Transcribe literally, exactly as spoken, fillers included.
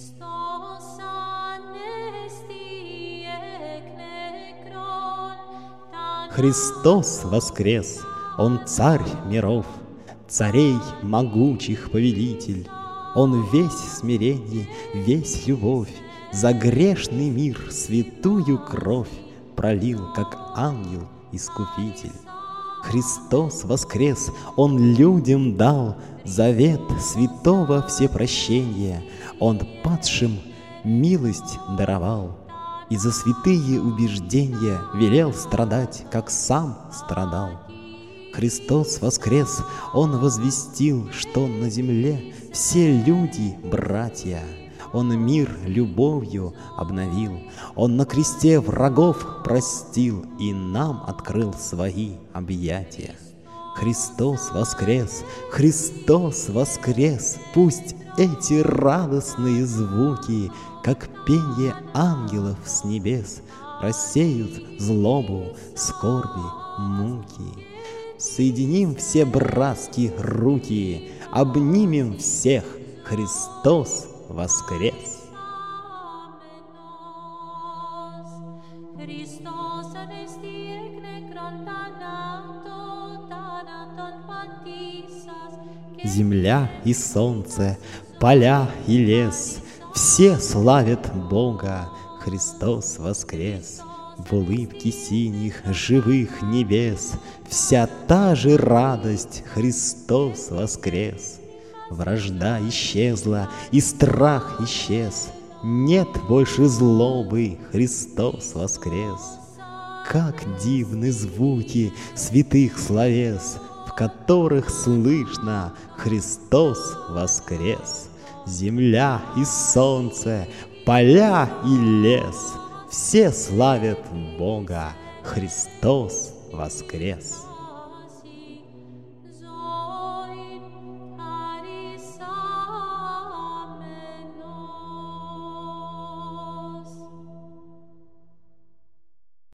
Христос воскрес, Он царь миров, царей могучих повелитель. Он весь смирение, весь любовь, за грешный мир святую кровь пролил, как ангел-искупитель. Христос воскрес, Он людям дал завет святого всепрощения. Он падшим милость даровал и за святые убеждения велел страдать, как сам страдал. Христос воскрес, Он возвестил, что на земле все люди братья. Он мир любовью обновил, Он на кресте врагов простил и нам открыл свои объятия. Христос воскрес, Христос воскрес, пусть эти радостные звуки, как пенье ангелов с небес, рассеют злобу, скорби, муки. Соединим все братские руки, обнимем всех, Христос воскрес! Земля и солнце, поля и лес, все славят Бога, Христос воскрес! В улыбке синих живых небес вся та же радость, Христос воскрес! Вражда исчезла, и страх исчез, нет больше злобы, Христос воскрес! Как дивны звуки святых словес, в которых слышно «Христос воскрес!» Земля и солнце, поля и лес, все славят Бога, Христос воскрес!